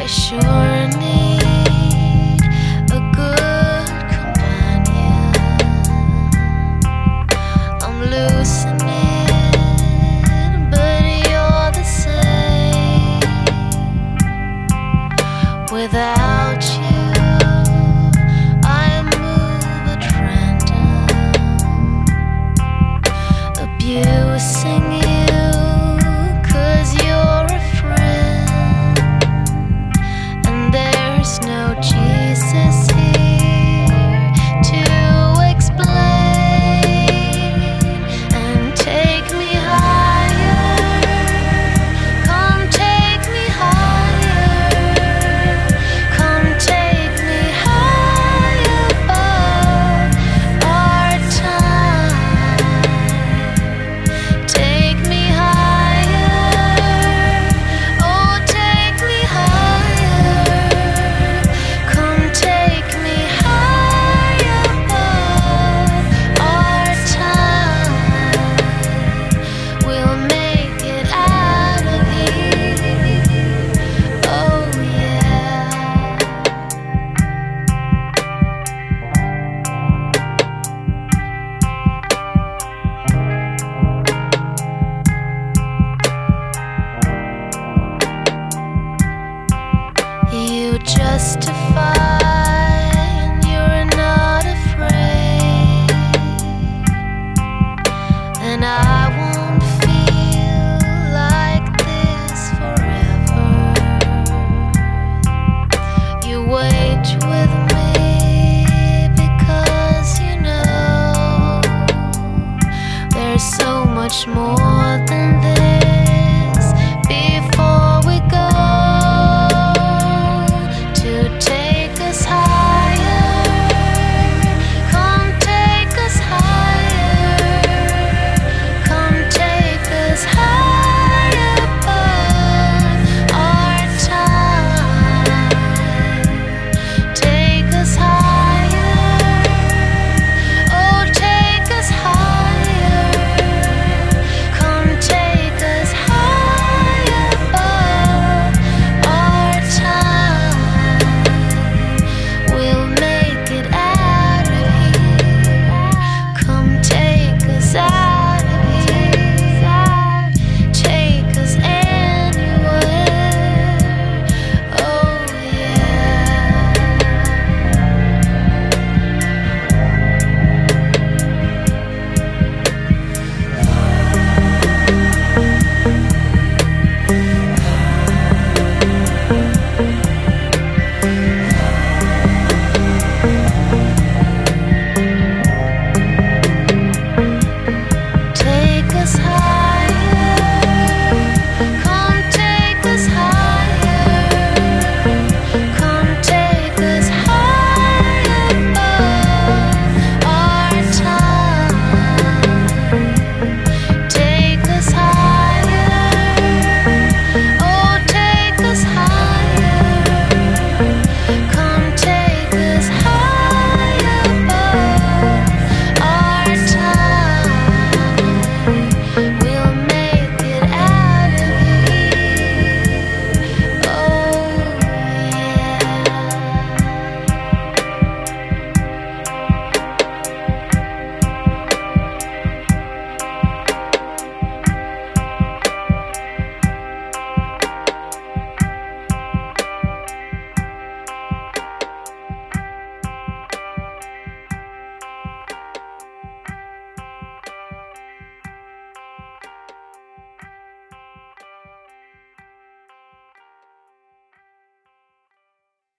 I sure need a good companion. I'm losing it, but you're the same. Without you, I move at random, abusing you 'cause you're a friend, and there's no Jesus here to explain and take me higher. Come take me higher. Come take me high above our time. Take me higher. Oh, take me higher. Come take me high above our time. We'll make it out of here. Oh yeah. You justify